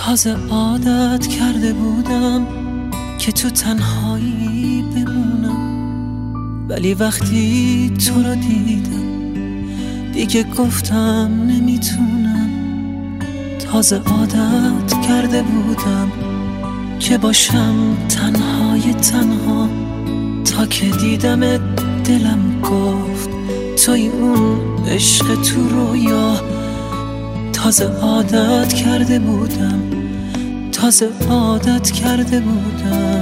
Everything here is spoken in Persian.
تازه عادت کرده بودم که تو تنهایی بمونم، ولی وقتی تو رو دیدم دیگه گفتم نمیتونم. تازه عادت کرده بودم که باشم تنهای تنها، تا که دیدمت دلم گفت توی اون عشق تو رویا. تازه عادت کرده بودم، تازه عادت کرده بودم.